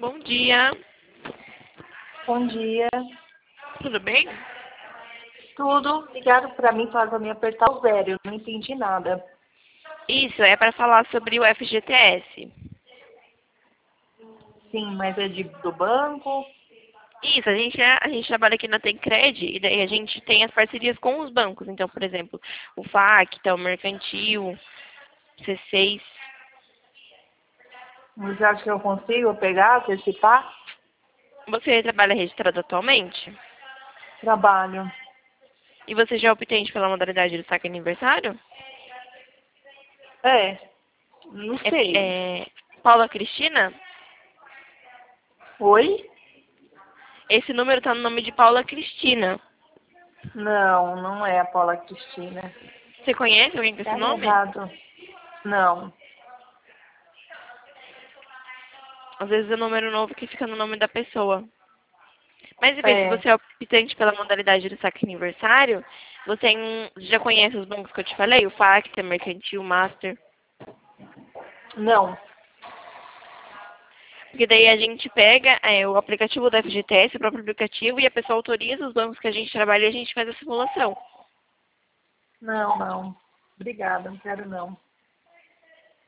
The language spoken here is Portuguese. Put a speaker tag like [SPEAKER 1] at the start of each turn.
[SPEAKER 1] Bom dia.
[SPEAKER 2] Bom dia.
[SPEAKER 1] Tudo bem?
[SPEAKER 2] Tudo. Ligaram para mim para me apertar o velho. Não entendi nada.
[SPEAKER 1] Isso, é para falar sobre o FGTS.
[SPEAKER 2] Sim, mas é do banco?
[SPEAKER 1] Isso, a gente trabalha aqui na Tencred e daí a gente tem as parcerias com os bancos. Então, por exemplo, o Facta, o Mercantil, C6.
[SPEAKER 2] Você acha que eu consigo pegar, antecipar?
[SPEAKER 1] Você trabalha registrado atualmente?
[SPEAKER 2] Trabalho.
[SPEAKER 1] E você já é optante pela modalidade do saque aniversário?
[SPEAKER 2] Não sei.
[SPEAKER 1] Paula Cristina?
[SPEAKER 2] Oi?
[SPEAKER 1] Esse número está no nome de Paula Cristina.
[SPEAKER 2] Não, não é a Paula Cristina.
[SPEAKER 1] Você conhece alguém com esse
[SPEAKER 2] Tá
[SPEAKER 1] nome?
[SPEAKER 2] errado. Não.
[SPEAKER 1] Às vezes é o número novo que fica no nome da pessoa. Mas, em vez, se
[SPEAKER 2] É.
[SPEAKER 1] você é optante pela modalidade do saque aniversário, já conhece os bancos que eu te falei? O Facta, Mercantil, Master.
[SPEAKER 2] Não.
[SPEAKER 1] Porque daí a gente pega o aplicativo da FGTS, o próprio aplicativo, e a pessoa autoriza os bancos que a gente trabalha e a gente faz a simulação.
[SPEAKER 2] Não, não. Obrigada, não quero não.